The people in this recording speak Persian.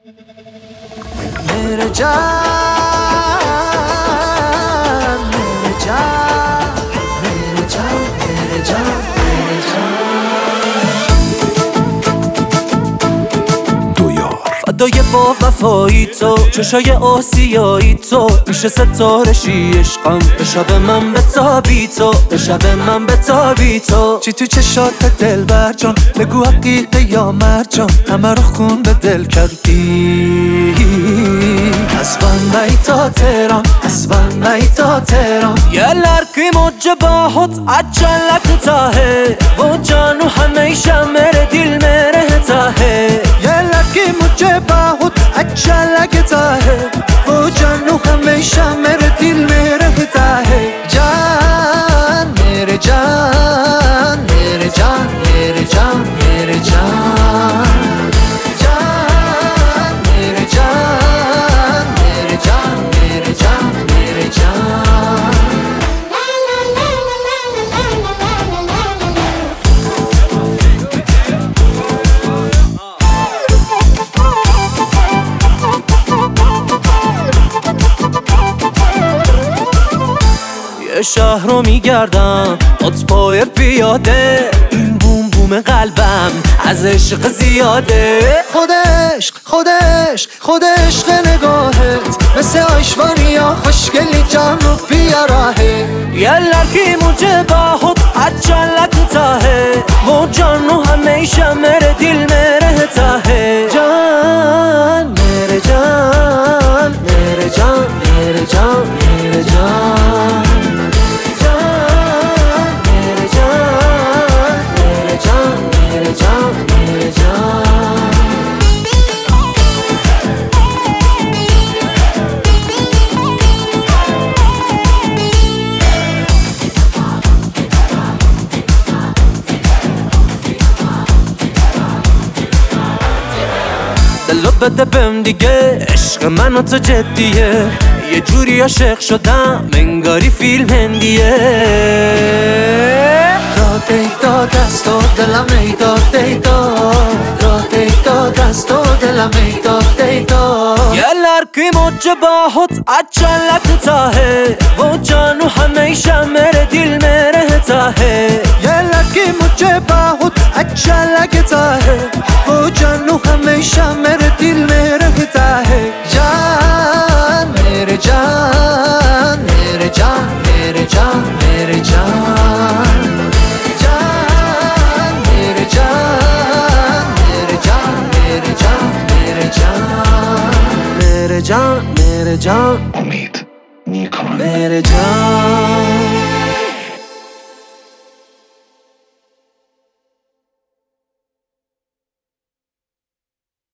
मेरे जान मेरे जान मेरे जान मेरे जान मेरे जान دو یار فدای با وفایی تو چشای آسیایی تو میشه ستاره شی عشقم به شب من بتابی تو به شب من بتابی تو چی تو چشات دلبر جان بگو حقیقه یا مرجان همه رو خون به دل کردی از بندی تا تهران از بندی تا تهران yerler موجبات عجلك تاهه و جانو همیشه میره دل میره تاهه yerler موجبات عجلك تاهه و جانو همیشه میره دل میره تاهه جان میره جان میره جان میره جان میره جان یه شهر رو میگردم پای پیاده این بوم بوم قلبم از عشق زیاده خود عشق نگاهت مثل آشوانیا خوشگلی جان رو بیاره yerler ki موجبات عجلك تاهه و جانو همیشه میره دل میره تاهه جان میره جان میره جان میره جان میره جان دلو بده بهم دیگه عشق من و تو جدیه یه جوری عاشق شدم انگاری فیلم هندیه را دیتا دست و دلم ایداد دیتا را دیتا دست و دلم ایداد دیتا yerler ki موجبات عجلك تاهه و جانو همیشه میره دل میره تاهه yerler ki موجبات عجلك تاهه و جانو همیشه میره دل میره تاهه جان میره جان میره جان میره جان میره جان جان میره جان میره جان میره جان میره جان میره جان میره جان امید نیکان میره جان